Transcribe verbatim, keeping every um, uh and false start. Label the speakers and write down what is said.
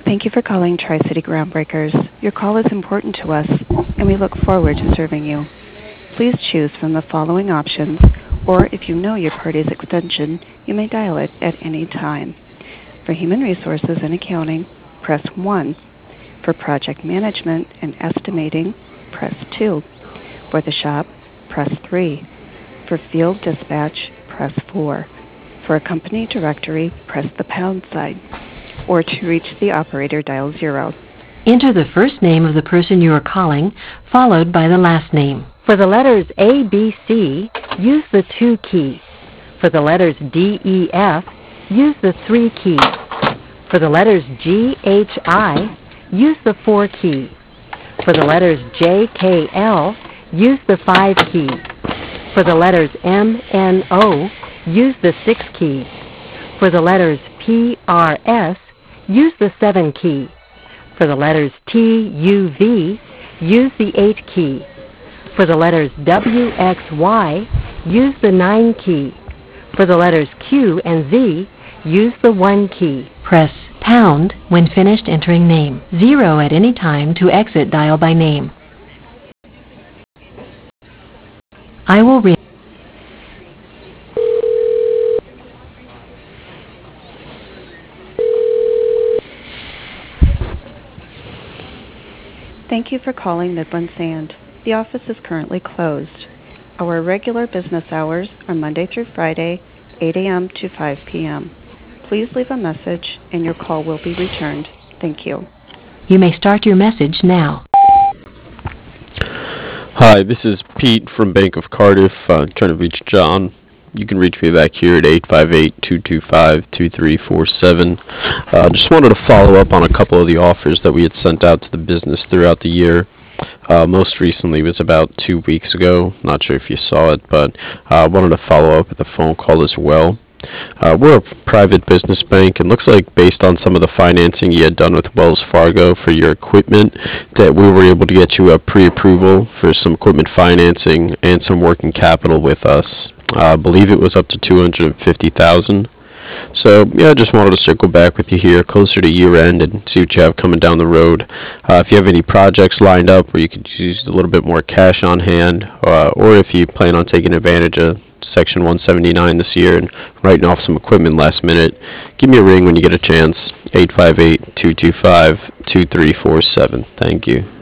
Speaker 1: Thank you for calling Tri-City Groundbreakers. Your call is important to us, and we look forward to serving you. Please choose from the following options, or if you know your party's extension, you may dial it at any time. For Human Resources and Accounting, press one. For Project Management and Estimating, press two. For the shop, press three. For Field Dispatch, press four. For a company directory, press the pound sign. Or to reach the operator, dial zero.
Speaker 2: Enter the first name of the person you are calling, followed by the last name. For the letters A, B, C, use the two key. For the letters D, E, F, use the three key. For the letters G, H, I, use the four key. For the letters J, K, L, use the five key. For the letters M, N, O, use the six key. For the letters P, R, S, use the seven key. For the letters T, U, V, use the eight key. For the letters W, X, Y, use the nine key. For the letters Q and Z, use the one key. Press pound when finished entering name. Zero at any time to exit dial by name. I will read.
Speaker 1: Thank you for calling Midland Sand. The office is currently closed. Our regular business hours are Monday through Friday, eight a.m. to five p.m. Please leave a message and your call will be returned. Thank you.
Speaker 2: You may start your message now.
Speaker 3: Hi, this is Pete from Bank of Cardiff, uh, trying to reach John. You can reach me back here at eight five eight, two two five, two three four seven. Uh, just wanted to follow up on a couple of the offers that we had sent out to the business throughout the year. Uh, most recently was about two weeks ago. Not sure if you saw it, but I uh, wanted to follow up with a phone call as well. Uh, we're a private business bank, and looks like based on some of the financing you had done with Wells Fargo for your equipment, that we were able to get you a pre-approval for some equipment financing and some working capital with us. Uh, I believe it was up to two hundred fifty thousand dollars. So, yeah, I just wanted to circle back with you here closer to year end and see what you have coming down the road. Uh, if you have any projects lined up where you could use a little bit more cash on hand, uh, or if you plan on taking advantage of Section one seventy-nine this year and writing off some equipment last minute, give me a ring when you get a chance. eight five eight, two two five, two three four seven. Thank you.